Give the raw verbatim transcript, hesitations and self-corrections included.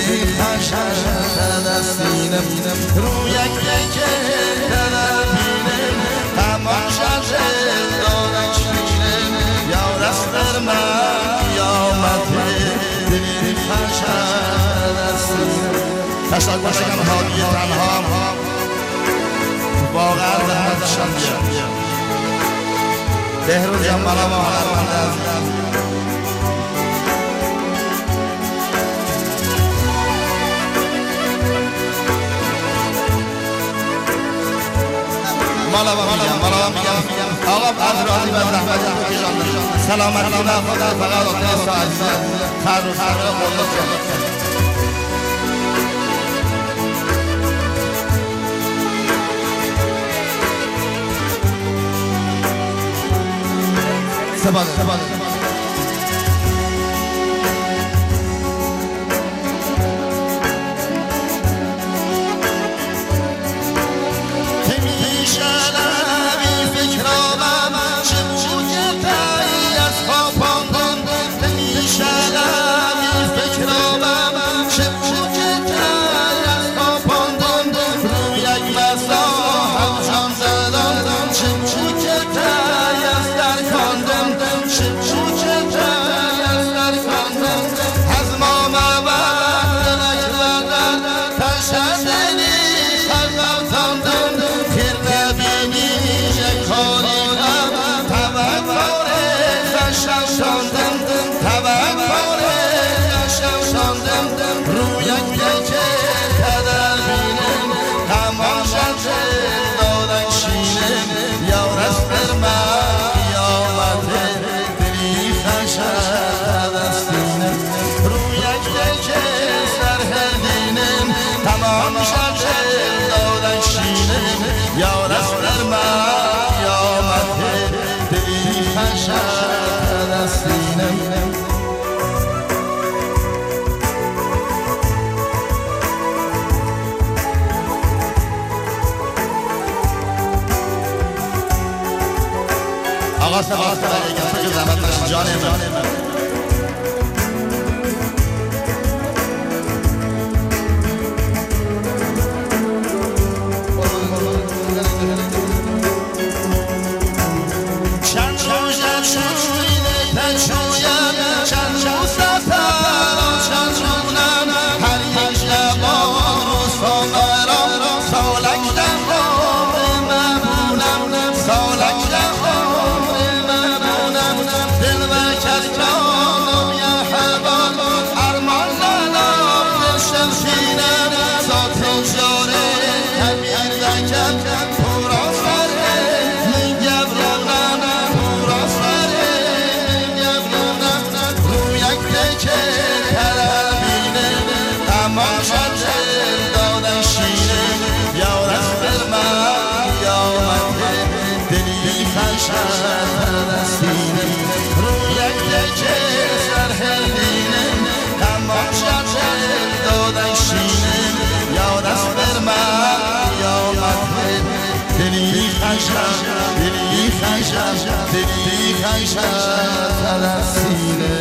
دلی خشن از سینه رو یک دیگه طرفینه تماشا دارن شیره یا دست در من قیامت دلی خشن از سینه تشتاق باشم حالی تنها واقعا رحمت شمشه بهروز جمالا و هنرمند عزیز مالا و میگم مالا و میگم آقا از راضی و زحمت سلامتی و خدا فقط آتیست و عزیز خر و خر و قلت شد سباده سباده آقا سباس برای که زحمت باشید جان من دلی خشم دلی خشم دلی خشم از سینه